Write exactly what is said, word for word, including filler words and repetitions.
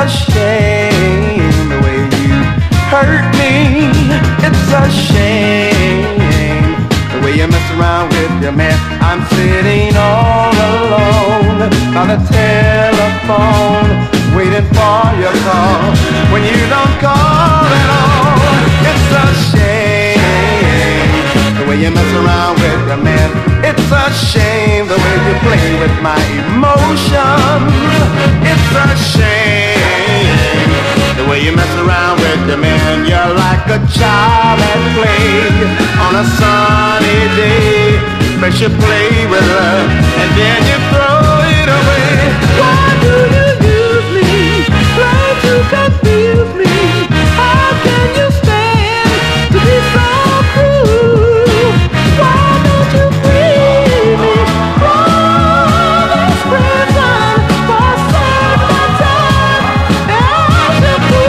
a shame the way you hurt me. It's a shame the way you mess around with your man. I'm sitting all alone on the telephone, waiting for your call when you don't call at all. It's a shame the way you mess around with your man. It's a shame the way you play with my emotions. It's a shame the way you mess around with your man. You're like a child at play on a sunny day. First you play with her and then you